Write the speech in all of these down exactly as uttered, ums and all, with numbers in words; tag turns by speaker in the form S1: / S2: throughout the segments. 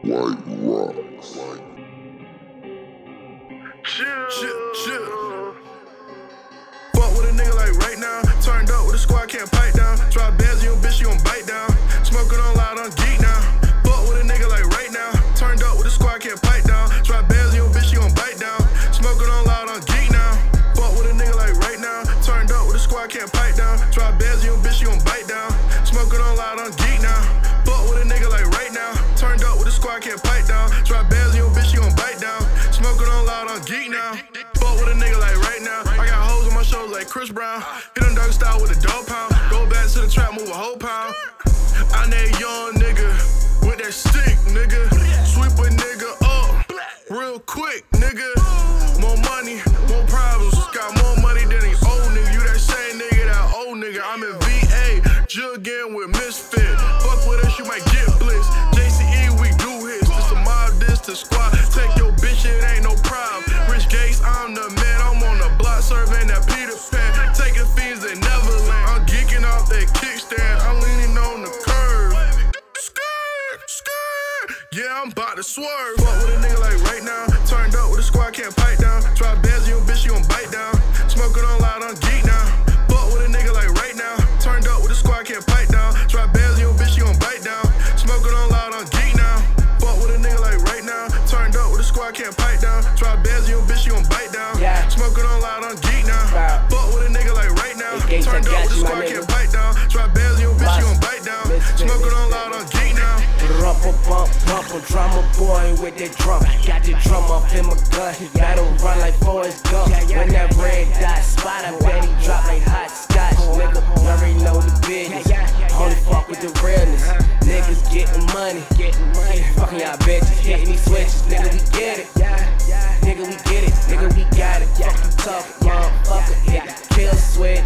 S1: White Rocks.
S2: Chill, chill, chill. Fuck with a nigga like right now. Turned up with a squad, can't pipe down. Try bands on your bitch, you gon' bite down. Smoking on loud, on geek now. Fuck with a nigga like right now. Turned up with a squad, can't pipe down. Try bands on your bitch, you gon' bite down. Smoking on loud, on geek now. Fuck with a nigga like right now. Turned up with a squad, can't pipe down. Try bands on your bitch, you gon' bite down. Smoking on loud, on geek now. Fuck with a nigga like right now. Turned up with a squad, can't pipe down. Try bands on your bitch, you gon' bite down. Smoking on loud, on geek now. Fuck with a nigga like right now. I got hoes on my shoulders like Chris Brown. Hit them dog style with a dog pound. Go back to the trap, move a whole pound. I need a young nigga with that stick, nigga. Sweep a nigga up real quick, nigga. More money, more problems. Got more money than these old nigga. You that same nigga, that old nigga. I'm in V A, jugging with Misfit. Fuck with us, you might get blitzed. J C E, we do hits. This the mob, this the squad. Take your bitch, it ain't no problem. Rich Gates, I'm the man. I'm on the block serving that Peter Pan. Taking fiends that never land. I'm geeking off that kickstand. I'm leaning on the curve. Skirt, skirt. Yeah, I'm about to swerve. Fuck with a nigga like right now. Turned up with a squad, can't pipe down. Try bands on your bitch, you gon' bite down. Smoking on loud, on geek now. Fuck with a nigga like right now. Turned up with a squad, can't pipe down. Try bands on your bitch, you gon' bite down. Smoking on loud, on geek now. Fuck with a nigga like right now. Turned up with a squad, can't pipe down. Try bands on your bitch, you gon' bite down.
S3: Yeah.
S2: Smoking on loud, on geek now.
S3: Wow.
S2: Fuck with a nigga like right now.
S3: Hey, Gates,
S2: Turned
S3: I
S2: up
S3: got
S2: with a
S3: you, my
S2: squad,
S3: nigga.
S2: can't bite down. Try bands on your bitch, you gon' bite down.
S3: Misfit,
S2: Smoking on
S3: misfit.
S2: loud, on geek now.
S3: Rumple bump, bump, a drummer boy with that drum. Got the drum up in my gun. Got him run like Forrest Gump. When that red dot spot, I bet he drop like hot scotch. Nigga, you already know the business. Only fuck with the realness. Niggas getting money. Fucking y'all bitches, hitting these switches. Nigga, we get it. Nigga, we get it. Nigga, we got it. Fuck you tough, motherfucker. Hit the kill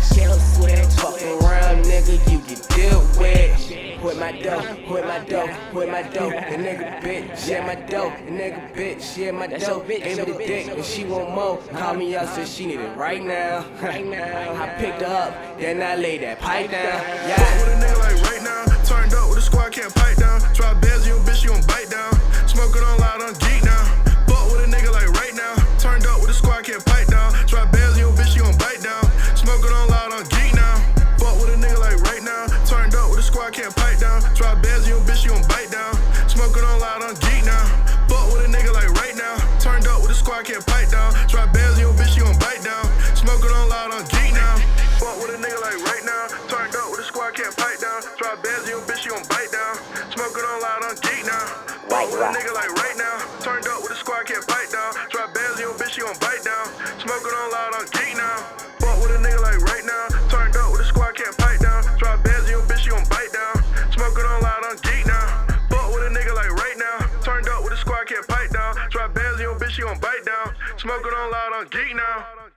S3: switch. Fuck around, nigga, you get dealt with. With my dough, with my dough, with my dough. The nigga bitch, yeah, my dough. The nigga bitch, yeah, my dough. Gave her the dick and she want more. Call me up, said she need it right now. Right now. I picked her up, then I laid that pipe down.
S2: Fuck
S3: Yeah.
S2: with a nigga like right now. Turned up with a squad, can't pipe down. Try bands on your bitch, you gon' bite down. Smoking on loud, on geek now. Fuck with a nigga like right now. Turned up with a squad, can't pipe down. Try bands on your bitch, you gon' bite down. Smoking on loud, on geek now. Fuck with a nigga like right now. Turned up with a squad, can't pipe down. Try bands on your bitch, you gon' bite down. Smoking on loud, on geek now. Fuck with a nigga like right now. Turned up with a squad, can't pipe down. Try bands on your bitch, you gon' bite down. Smoking on loud, on geek now. Fuck with a nigga like right now. Turned up with a squad, can't pipe down. Try bands on your bitch, you gon' bite down. Smoking on loud, on geek now. Fuck with a nigga like right now. Turned up with a squad, can't pipe down. Try bands on your bitch, you gon' bite down. Smoking on loud, on geek now. Fuck with a nigga like right now. Turned up with a squad, can't pipe down. Try bands on your bitch, you gon' bite down. Smoking on loud, on geek now. Fuck with a nigga like right now. Turned up with a squad, can't pipe down. Try bands on your bitch, you gon' bite down. Smoking on loud, on geek now.